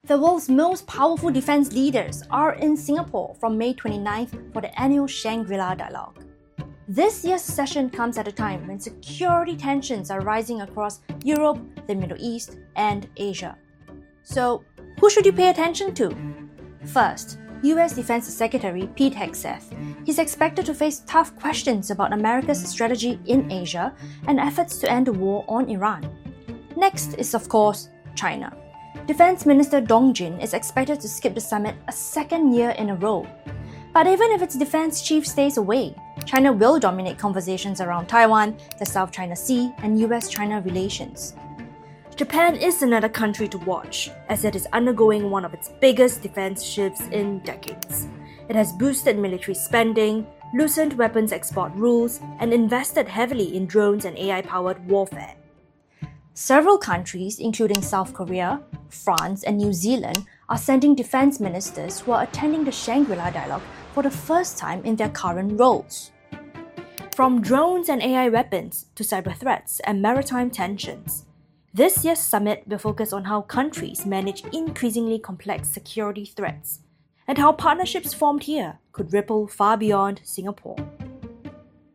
The world's most powerful defense leaders are in Singapore from May 29th for the annual Shangri-La Dialogue. This year's session comes at a time when security tensions are rising across Europe, the Middle East, and Asia. So, who should you pay attention to? First, US Defense Secretary Pete Hegseth. He's expected to face tough questions about America's strategy in Asia and efforts to end the war on Iran. Next is, of course, China. Defense Minister Dong Jin is expected to skip the summit a second year in a row. But even if its defense chief stays away, China will dominate conversations around Taiwan, the South China Sea, and US-China relations. Japan is another country to watch, as it is undergoing one of its biggest defense shifts in decades. It has boosted military spending, loosened weapons export rules, and invested heavily in drones and AI-powered warfare. Several countries, including South Korea, France, and New Zealand, are sending defense ministers who are attending the Shangri-La Dialogue for the first time in their current roles. From drones and AI weapons to cyber threats and maritime tensions, this year's summit will focus on how countries manage increasingly complex security threats and how partnerships formed here could ripple far beyond Singapore.